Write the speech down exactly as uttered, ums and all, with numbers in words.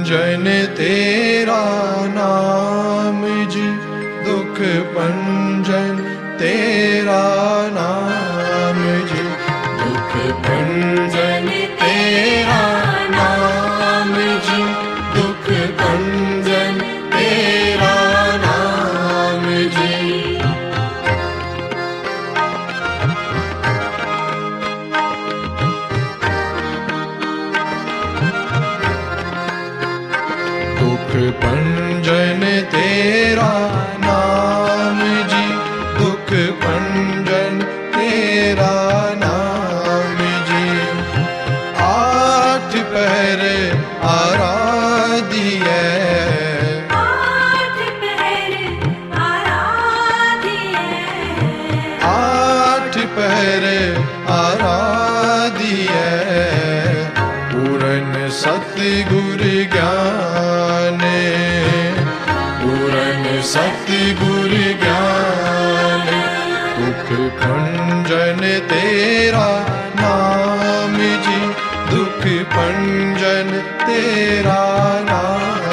भंजन तेरा नाम जी, दुख भंजन तेरा नाम जी, दुख भंजन तेरा नाम जी, दुख भंजन तेरा नाम जी। दुख भंजन तेरा नाम जी, दुख भंजन तेरा नाम जी। आठ पहर आराधिए, आठ पहर आराधिए, आठ पहर आराधिए। पूरन सतगुर ज्ञान, पूरन सतगुर ज्ञान। दुख भंजन तेरा नाम जी, दुख भंजन तेरा नाम